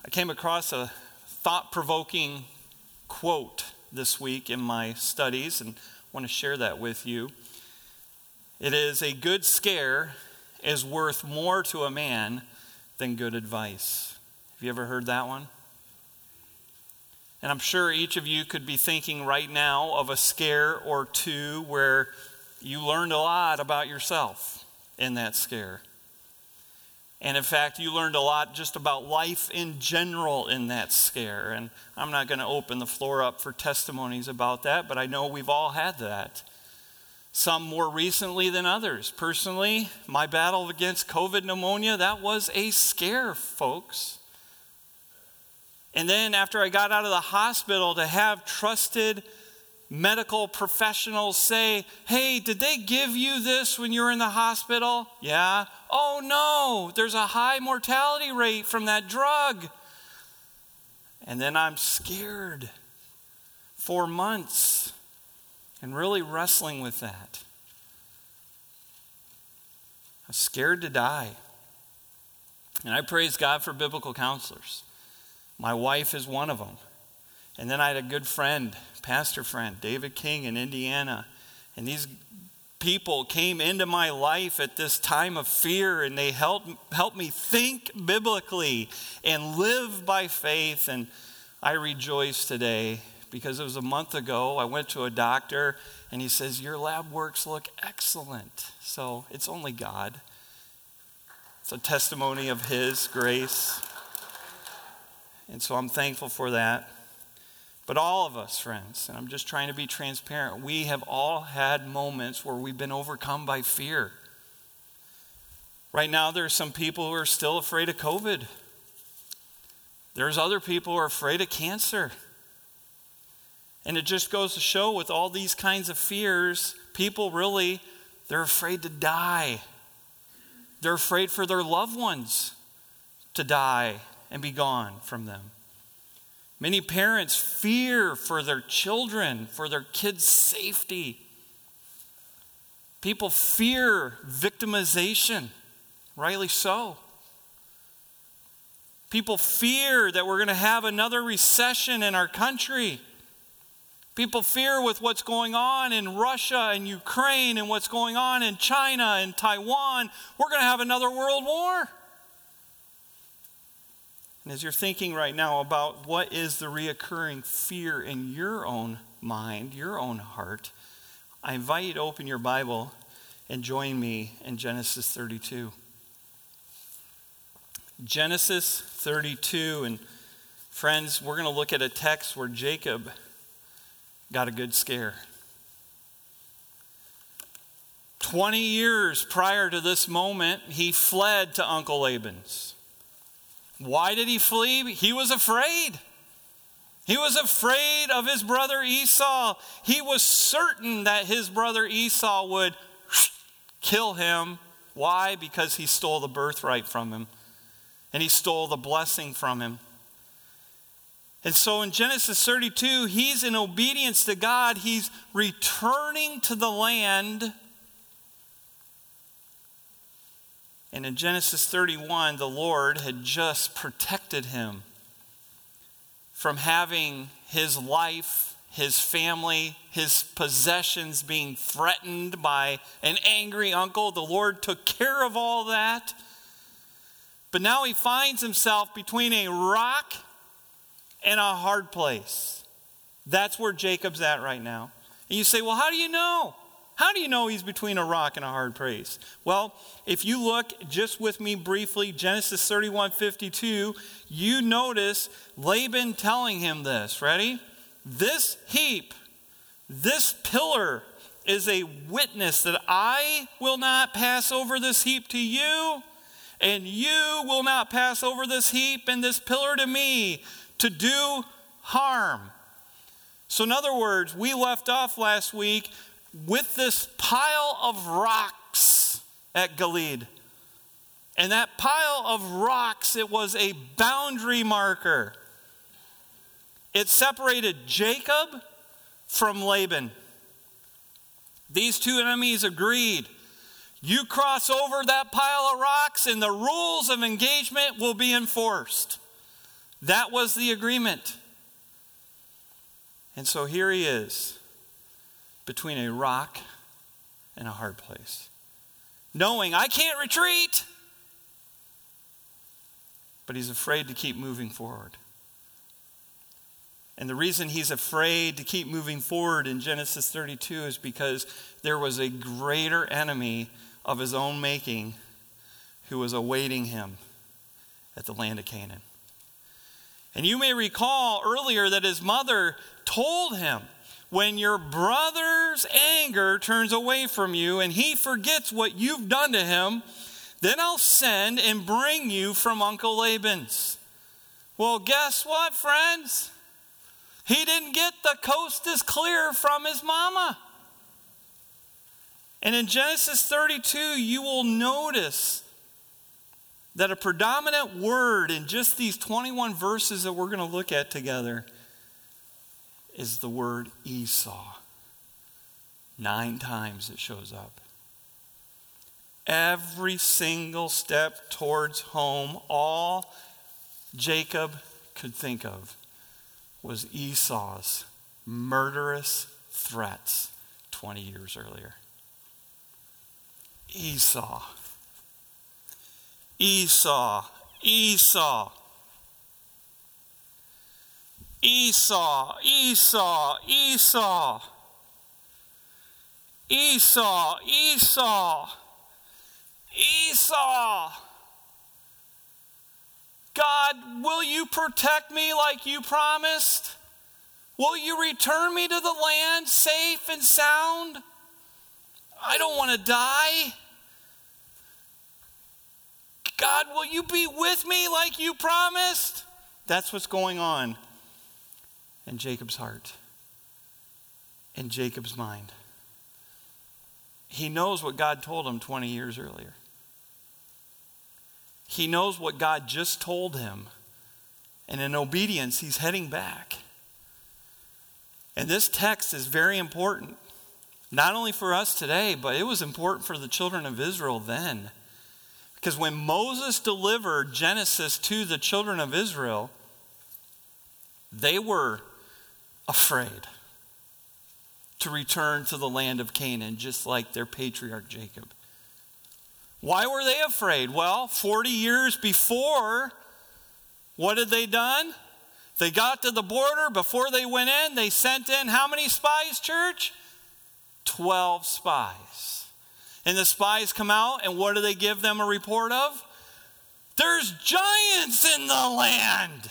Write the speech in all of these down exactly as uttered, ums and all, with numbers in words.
I came across a thought-provoking quote this week in my studies and want to share that with you. It is, "A good scare is worth more to a man than good advice." Have you ever heard that one? And I'm sure each of you could be thinking right now of a scare or two where you learned a lot about yourself in that scare. And in fact, you learned a lot just about life in general in that scare. And I'm not going to open the floor up for testimonies about that, but I know we've all had that. Some more recently than others. Personally, my battle against COVID pneumonia, that was a scare, folks. And then after I got out of the hospital, to have trusted medical professionals say, "Hey, did they give you this when you were in the hospital?" "Yeah." "Oh no, there's a high mortality rate from that drug." And then I'm scared for months and really wrestling with that. I'm scared to die. And I praise God for biblical counselors. My wife is one of them. And then I had a good friend, pastor friend, David King in Indiana. And these people came into my life at this time of fear, and they helped, helped me think biblically and live by faith. And I rejoice today because it was a month ago. I went to a doctor, and he says, "Your lab works look excellent." So it's only God. It's a testimony of His grace. And so I'm thankful for that. But all of us, friends, and I'm just trying to be transparent, we have all had moments where we've been overcome by fear. Right now, there are some people who are still afraid of COVID. There's other people who are afraid of cancer. And it just goes to show with all these kinds of fears, people really, they're afraid to die. They're afraid for their loved ones to die and be gone from them. Many parents fear for their children, for their kids' safety. People fear victimization, rightly so. People fear that we're going to have another recession in our country. People fear with what's going on in Russia and Ukraine and what's going on in China and Taiwan, we're going to have another world war. And as you're thinking right now about what is the reoccurring fear in your own mind, your own heart, I invite you to open your Bible and join me in Genesis thirty-two. Genesis thirty-two, and friends, we're going to look at a text where Jacob got a good scare. Twenty years prior to this moment, he fled to Uncle Laban's. Why did he flee? He was afraid. He was afraid of his brother Esau. He was certain that his brother Esau would kill him. Why? Because he stole the birthright from him. And he stole the blessing from him. And so in Genesis thirty-two, he's in obedience to God. He's returning to the land. And in Genesis thirty-one, the Lord had just protected him from having his life, his family, his possessions being threatened by an angry uncle. The Lord took care of all that. But now he finds himself between a rock and a hard place. That's where Jacob's at right now. And you say, well, how do you know? How do you know he's between a rock and a hard place? Well, if you look just with me briefly, Genesis thirty-one fifty-two, you notice Laban telling him this. Ready? This heap, this pillar is a witness that I will not pass over this heap to you, and you will not pass over this heap and this pillar to me to do harm. So in other words, we left off last week with this pile of rocks at Gilead. And that pile of rocks, it was a boundary marker. It separated Jacob from Laban. These two enemies agreed. You cross over that pile of rocks and the rules of engagement will be enforced. That was the agreement. And so here he is, between a rock and a hard place, knowing I can't retreat, but he's afraid to keep moving forward. And the reason he's afraid to keep moving forward in Genesis thirty-two is because there was a greater enemy of his own making who was awaiting him at the land of Canaan. And you may recall earlier that his mother told him, when your brother's anger turns away from you and he forgets what you've done to him, then I'll send and bring you from Uncle Laban's. Well, guess what, friends? He didn't get the coast is clear from his mama. And in Genesis thirty-two, you will notice that a predominant word in just these twenty-one verses that we're going to look at together is the word Esau. Nine times it shows up. Every single step towards home, all Jacob could think of was Esau's murderous threats twenty years earlier. Esau. Esau. Esau. Esau. Esau. Esau. Esau. Esau. Esau. God, will you protect me like you promised? Will you return me to the land safe and sound? I don't want to die. God, will you be with me like you promised? That's what's going on in Jacob's heart, in Jacob's mind. He knows what God told him twenty years earlier. He knows what God just told him. And in obedience, he's heading back. And this text is very important. Not only for us today, but it was important for the children of Israel then. Because when Moses delivered Genesis to the children of Israel, they were afraid to return to the land of Canaan, just like their patriarch Jacob. Why were they afraid? Well, forty years before, what had they done? They got to the border. Before they went in, they sent in how many spies, church? Twelve spies. And the spies come out, and what do they give them a report of? There's giants in the land.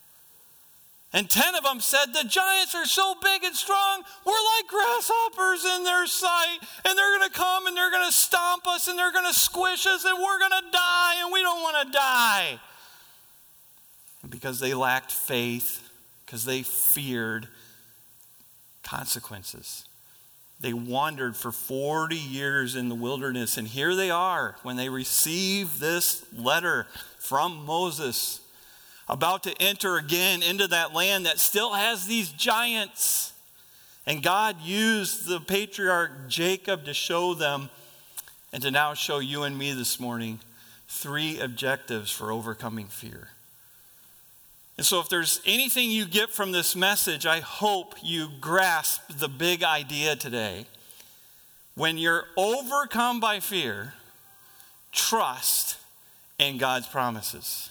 And ten of them said, the giants are so big and strong, we're like grasshoppers in their sight. And they're going to come and they're going to stomp us and they're going to squish us and we're going to die and we don't want to die. And because they lacked faith, because they feared consequences, they wandered for forty years in the wilderness. And here they are when they receive this letter from Moses, about to enter again into that land that still has these giants. And God used the patriarch Jacob to show them, and to now show you and me this morning, three objectives for overcoming fear. And so if there's anything you get from this message, I hope you grasp the big idea today. When you're overcome by fear, trust in God's promises,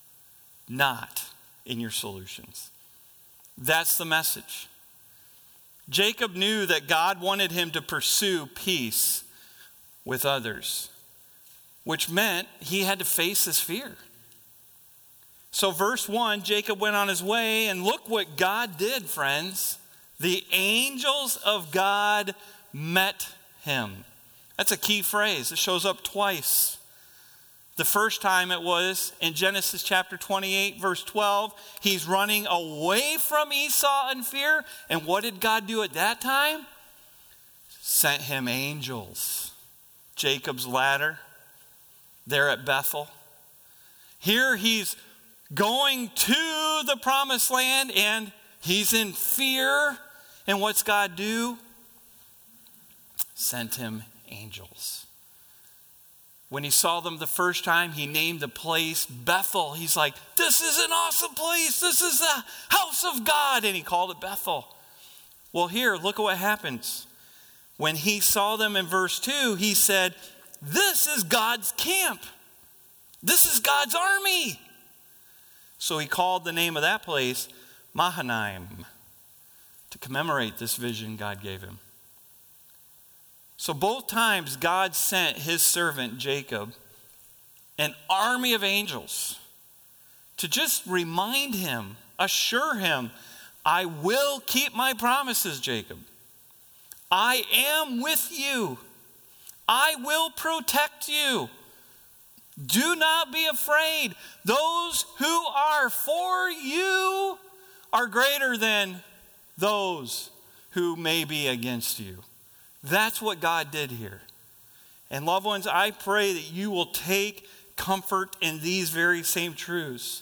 not in your solutions. That's the message. Jacob knew that God wanted him to pursue peace with others, which meant he had to face his fear. So verse one, Jacob went on his way, and look what God did, friends. The angels of God met him. That's a key phrase. It shows up twice. The first time it was in Genesis chapter twenty-eight, verse twelve. He's running away from Esau in fear. And what did God do at that time? Sent him angels. Jacob's ladder there at Bethel. Here he's going to the promised land and he's in fear. And what's God do? Sent him angels. When he saw them the first time, he named the place Bethel. He's like, this is an awesome place. This is the house of God. And he called it Bethel. Well, here, look at what happens. When he saw them in verse two, he said, this is God's camp. This is God's army. So he called the name of that place Mahanaim to commemorate this vision God gave him. So both times God sent his servant Jacob an army of angels to just remind him, assure him, I will keep my promises, Jacob. I am with you. I will protect you. Do not be afraid. Those who are for you are greater than those who may be against you. That's what God did here. And loved ones, I pray that you will take comfort in these very same truths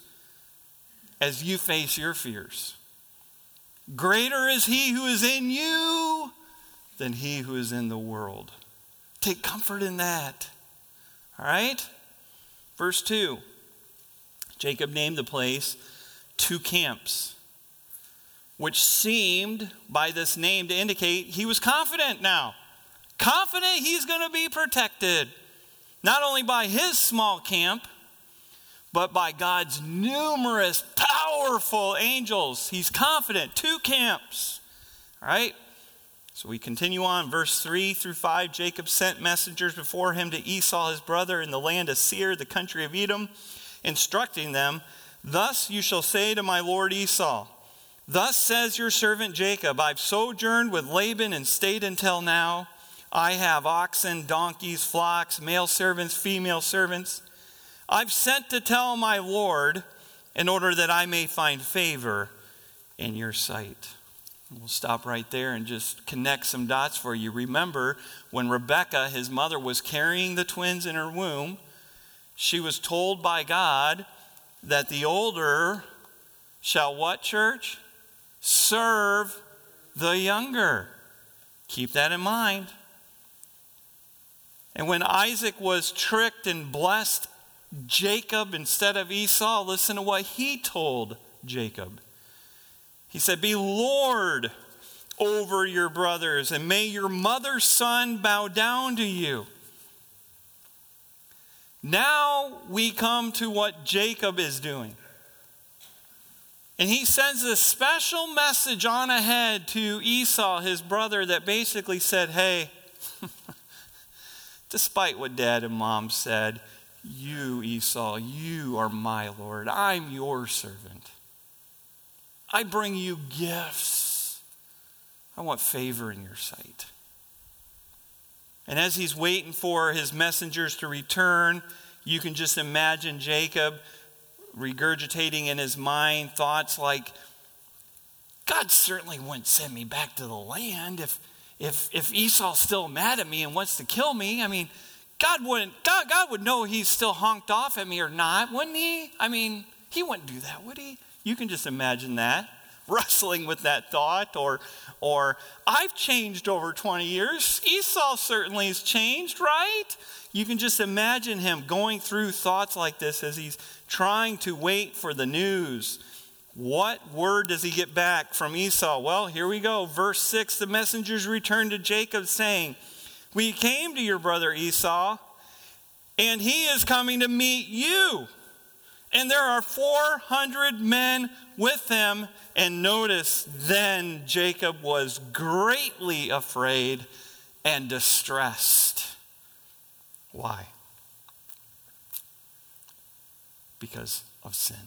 as you face your fears. Greater is he who is in you than he who is in the world. Take comfort in that. All right? Verse two. Jacob named the place Two Camps, which seemed by this name to indicate he was confident now. Confident he's going to be protected. Not only by his small camp, but by God's numerous, powerful angels. He's confident. Two camps. All right? So we continue on. Verse three through five. Jacob sent messengers before him to Esau his brother in the land of Seir, the country of Edom, instructing them, thus you shall say to my lord Esau, thus says your servant Jacob, I've sojourned with Laban and stayed until now. I have oxen, donkeys, flocks, male servants, female servants. I've sent to tell my Lord in order that I may find favor in your sight. We'll stop right there and just connect some dots for you. Remember, when Rebekah, his mother, was carrying the twins in her womb, she was told by God that the older shall what, church? Serve the younger. Keep that in mind. And when Isaac was tricked and blessed Jacob instead of Esau, listen to what he told Jacob. He said, be Lord over your brothers, and may your mother's son bow down to you. Now we come to what Jacob is doing. And he sends a special message on ahead to Esau, his brother, that basically said, hey, despite what dad and mom said, you, Esau, you are my Lord. I'm your servant. I bring you gifts. I want favor in your sight. And as he's waiting for his messengers to return, you can just imagine Jacob regurgitating in his mind thoughts like, God certainly wouldn't send me back to the land if if if Esau's still mad at me and wants to kill me. I mean, God wouldn't God, God would know he's still honked off at me or not, wouldn't he? I mean, he wouldn't do that, would he? You can just imagine that, wrestling with that thought. Or, or I've changed over twenty years. Esau certainly has changed, right? You can just imagine him going through thoughts like this as he's trying to wait for the news. What word does he get back from Esau? Well, here we go. Verse six, the messengers returned to Jacob saying, we came to your brother Esau, and he is coming to meet you. And there are four hundred men with him. And notice, then Jacob was greatly afraid and distressed. Why? Because of sin.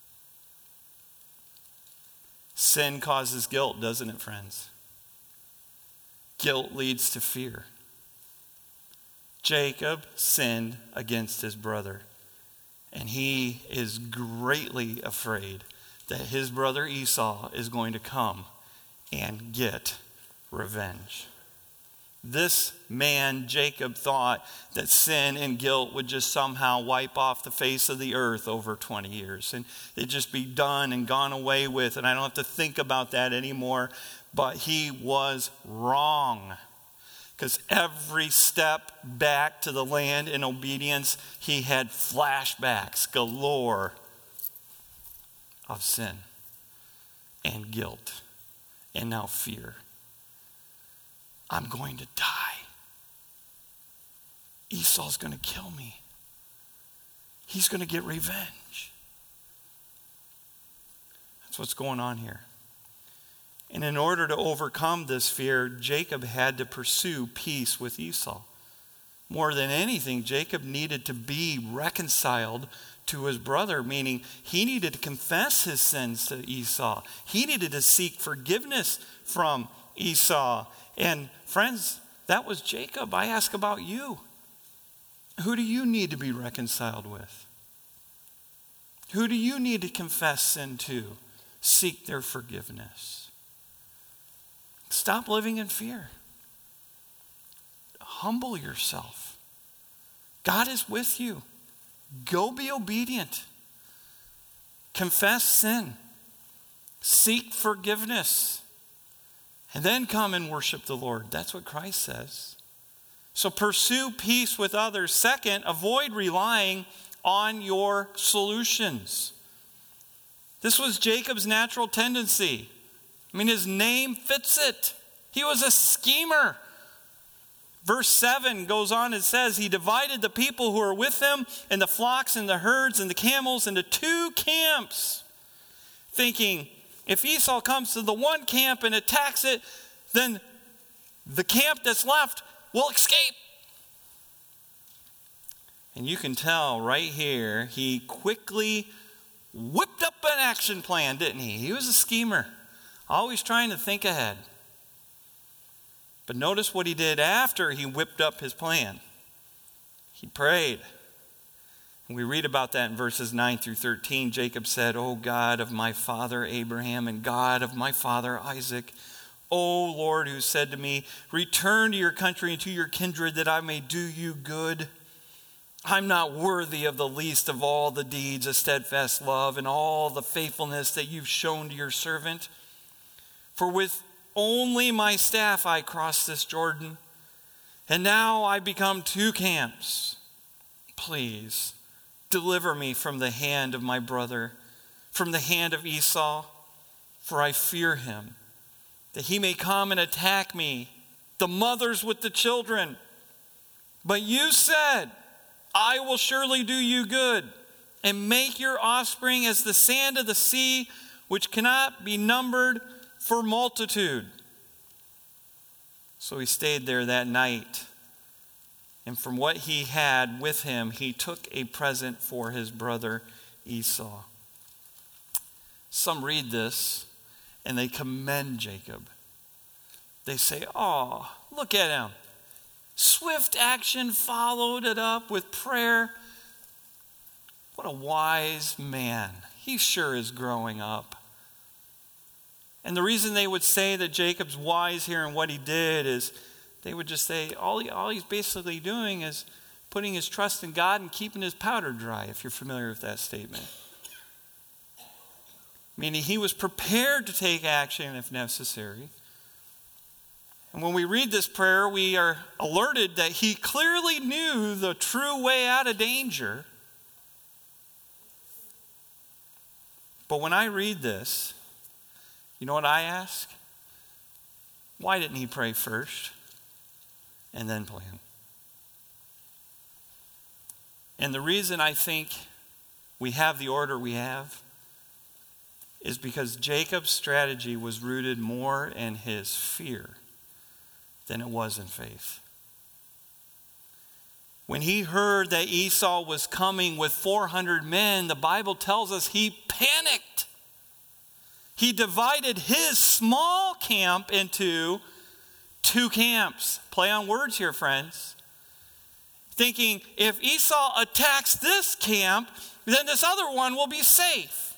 Sin causes guilt, doesn't it, friends? Guilt leads to fear. Jacob sinned against his brother, and he is greatly afraid that his brother Esau is going to come and get revenge. This man, Jacob, thought that sin and guilt would just somehow wipe off the face of the earth over twenty years. And it'd just be done and gone away with. And I don't have to think about that anymore. But he was wrong. Because every step back to the land in obedience, he had flashbacks galore of sin and guilt and now fear. I'm going to die. Esau's going to kill me. He's going to get revenge. That's what's going on here. And in order to overcome this fear, Jacob had to pursue peace with Esau. More than anything, Jacob needed to be reconciled to his brother, meaning he needed to confess his sins to Esau. He needed to seek forgiveness from Esau. And friends, that was Jacob. I ask about you. Who do you need to be reconciled with? Who do you need to confess sin to? Seek their forgiveness. Stop living in fear. Humble yourself. God is with you. Go be obedient. Confess sin. Seek forgiveness. And then come and worship the Lord. That's what Christ says. So pursue peace with others. Second, avoid relying on your solutions. This was Jacob's natural tendency. I mean, his name fits it. He was a schemer. Verse seven goes on and says, he divided the people who were with him and the flocks and the herds and the camels into two camps, thinking, if Esau comes to the one camp and attacks it, then the camp that's left will escape. And you can tell right here, he quickly whipped up an action plan, didn't he? He was a schemer. Always trying to think ahead. But notice what he did after he whipped up his plan. He prayed. And we read about that in verses nine through thirteen. Jacob said, O God of my father Abraham and God of my father Isaac, O Lord, who said to me, return to your country and to your kindred that I may do you good. I'm not worthy of the least of all the deeds of steadfast love and all the faithfulness that you've shown to your servant. For with only my staff I crossed this Jordan, and now I become two camps. Please deliver me from the hand of my brother, from the hand of Esau, for I fear him, that he may come and attack me, the mothers with the children. But you said, I will surely do you good, and make your offspring as the sand of the sea, which cannot be numbered for multitude. So he stayed there that night. And from what he had with him, he took a present for his brother Esau. Some read this and they commend Jacob. They say, oh, look at him. Swift action followed it up with prayer. What a wise man. He sure is growing up. And the reason they would say that Jacob's wise here in what he did is they would just say all, he, all he's basically doing is putting his trust in God and keeping his powder dry, if you're familiar with that statement. Meaning he was prepared to take action if necessary. And when we read this prayer, we are alerted that he clearly knew the true way out of danger. But when I read this, you know what I ask? Why didn't he pray first and then plan? And the reason I think we have the order we have is because Jacob's strategy was rooted more in his fear than it was in faith. When he heard that Esau was coming with four hundred men, the Bible tells us he panicked. He divided his small camp into two camps. Play on words here, friends. Thinking, if Esau attacks this camp, then this other one will be safe.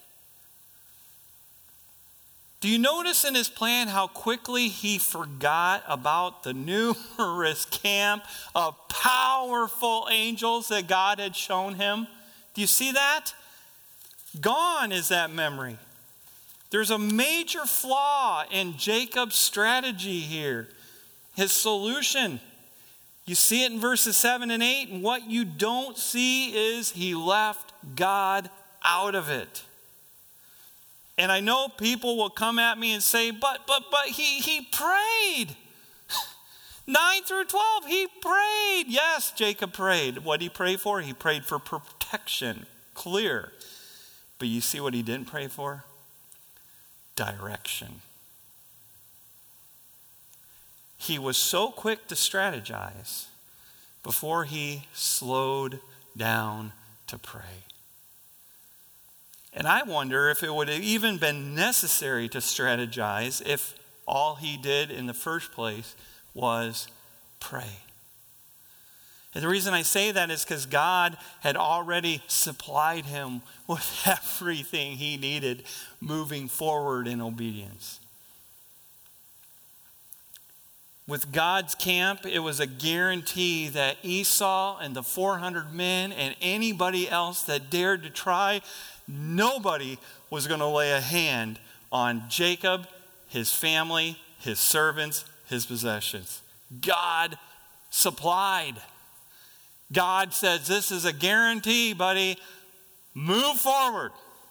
Do you notice in his plan how quickly he forgot about the numerous camp of powerful angels that God had shown him? Do you see that? Gone is that memory. There's a major flaw in Jacob's strategy here. his solution. You see it in verses seven and eight, and what you don't see is he left God out of it. And I know people will come at me and say, but, but, but he, he prayed. nine through twelve, he prayed. Yes, Jacob prayed. What did he pray for? He prayed for protection. Clear. But you see what he didn't pray for? Direction. He was so quick to strategize before he slowed down to pray. And I wonder if it would have even been necessary to strategize if all he did in the first place was pray. And the reason I say that is because God had already supplied him with everything he needed moving forward in obedience. With God's camp, it was a guarantee that Esau and the four hundred men and anybody else that dared to try, nobody was going to lay a hand on Jacob, his family, his servants, his possessions. God supplied. God says, this is a guarantee, buddy. Move forward.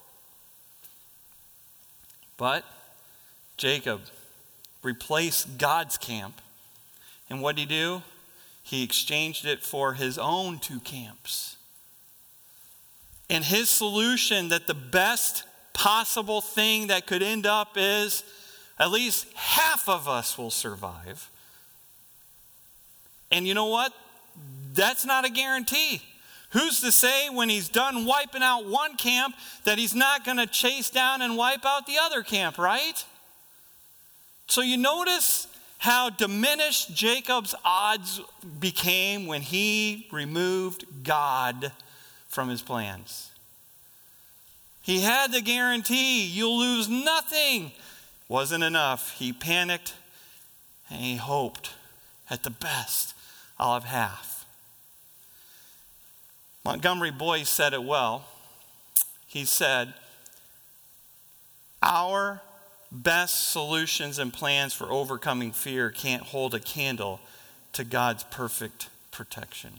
But Jacob replaced God's camp. And what did he do? He exchanged it for his own two camps. And his solution that the best possible thing that could end up is at least half of us will survive. And you know what? That's not a guarantee. Who's to say when he's done wiping out one camp that he's not going to chase down and wipe out the other camp, right? So you notice how diminished Jacob's odds became when he removed God from his plans. He had the guarantee, you'll lose nothing. Wasn't enough. He panicked and he hoped at the best, I'll have half. Montgomery Boyce said it well. He said, our best solutions and plans for overcoming fear can't hold a candle to God's perfect protection.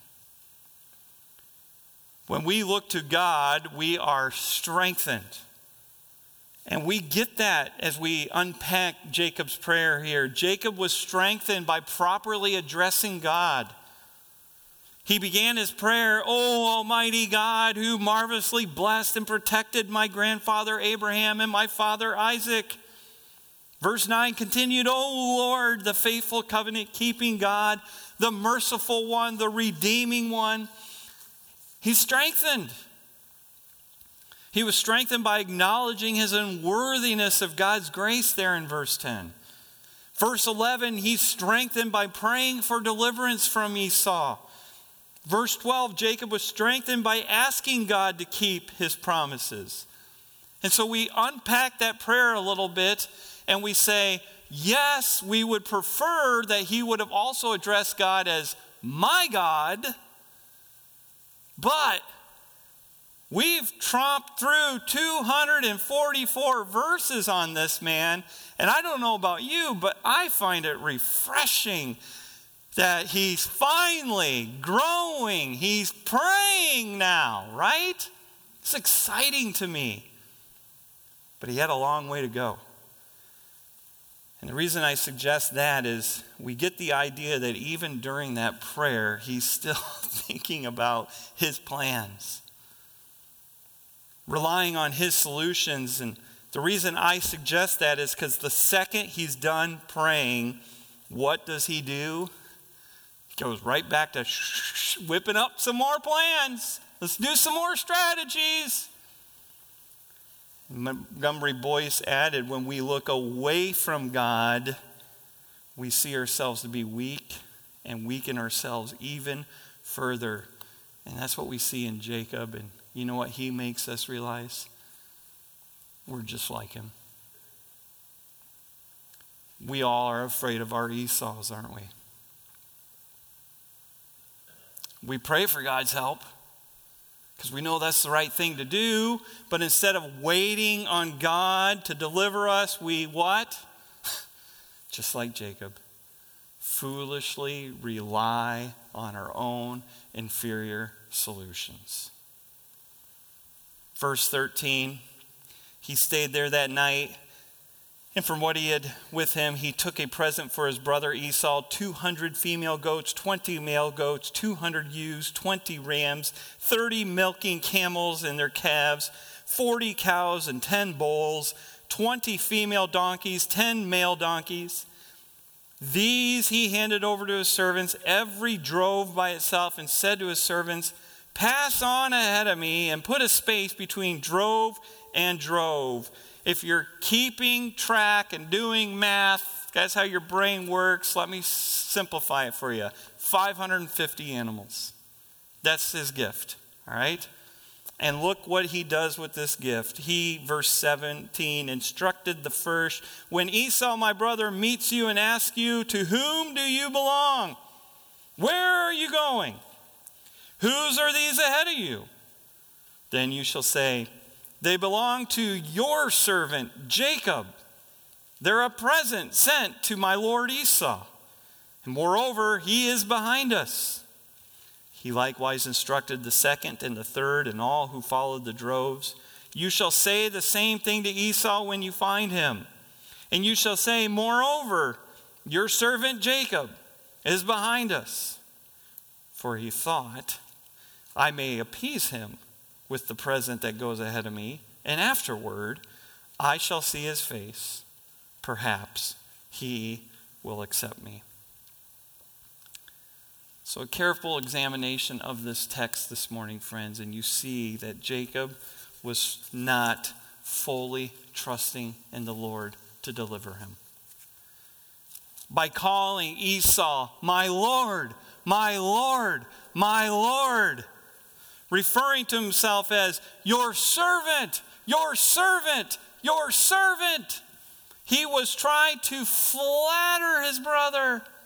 When we look to God, we are strengthened. And we get that as we unpack Jacob's prayer here. Jacob was strengthened by properly addressing God. He began his prayer, "Oh, Almighty God, who marvelously blessed and protected my grandfather Abraham and my father Isaac." Verse nine continued, "Oh Lord, the faithful covenant-keeping God, the merciful one, the redeeming one." He's strengthened. He was strengthened by acknowledging his unworthiness of God's grace there in verse ten. Verse eleven, he's strengthened by praying for deliverance from Esau. Verse twelve, Jacob was strengthened by asking God to keep his promises. And so we unpack that prayer a little bit and we say, yes, we would prefer that he would have also addressed God as my God, but we've tromped through two hundred forty-four verses on this man, and I don't know about you, but I find it refreshing that he's finally growing. He's praying now, right? It's exciting to me. But he had a long way to go. And the reason I suggest that is we get the idea that even during that prayer, he's still thinking about his plans, relying on his solutions. And the reason I suggest that is because the second he's done praying, what does he do? He goes right back to whipping up some more plans. Let's do some more strategies. Montgomery Boyce added, when we look away from God, we see ourselves to be weak and weaken ourselves even further. And that's what we see in Jacob. And you know what he makes us realize? We're just like him. We all are afraid of our Esau's, aren't we? We pray for God's help because we know that's the right thing to do. But instead of waiting on God to deliver us, we what? Just like Jacob, foolishly rely on our own inferior solutions. Verse thirteen, he stayed there that night, and from what he had with him, he took a present for his brother Esau, two hundred female goats, twenty male goats, two hundred ewes, twenty rams, thirty milking camels and their calves, forty cows and ten bulls, twenty female donkeys, ten male donkeys. These he handed over to his servants, every drove by itself, and said to his servants, pass on ahead of me and put a space between drove and drove. If you're keeping track and doing math, that's how your brain works. Let me simplify it for you. five hundred fifty animals. That's his gift, all right? And look what he does with this gift. He, verse seventeen, instructed the first, when Esau, my brother, meets you and asks you, to whom do you belong? Where are you going? Whose are these ahead of you? Then you shall say, they belong to your servant Jacob. They're a present sent to my lord Esau. And moreover, he is behind us. He likewise instructed the second and the third and all who followed the droves. You shall say the same thing to Esau when you find him. And you shall say, moreover, your servant Jacob is behind us. For he thought, I may appease him with the present that goes ahead of me, and afterward I shall see his face. Perhaps he will accept me. So a careful examination of this text this morning, friends, and you see that Jacob was not fully trusting in the Lord to deliver him. By calling Esau, my Lord, my Lord, my Lord, referring to himself as your servant, your servant, your servant. He was trying to flatter his brother